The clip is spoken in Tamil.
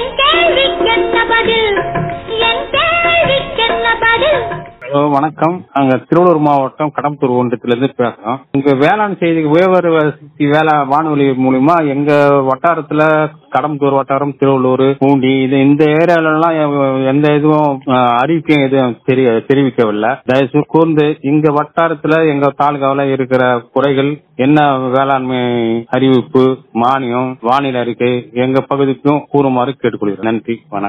என் கேள்விக்கென்ன பதில்? என் கேள்விக்கென்ன பதில்? ஹலோ, வணக்கம். நாங்க திருவள்ளூர் மாவட்டம் கடம்பத்தூர் ஒன்றியத்திலிருந்து பேசுறோம். இங்க வேளாண் செய்தி உயர்வர சக்தி வேலை வானொலி மூலியமா எங்க வட்டாரத்துல கடம்பத்தூர் வட்டாரம், திருவள்ளூர், பூண்டி இந்த ஏரியால எல்லாம் எந்த இதுவும் அறிவிக்கை எதுவும் தெரிவிக்கவில்லை. தயவுசெய்து கூர்ந்து எங்க வட்டாரத்துல எங்க தாலுகாவில இருக்கிற குறைகள் என்ன, வேளாண்மை அறிவிப்பு, மானியம், வானிலை அறிக்கை எங்க பகுதிக்கும் கூறுமாறு கேட்டுக்கொள்கிறேன். நன்றி, வணக்கம்.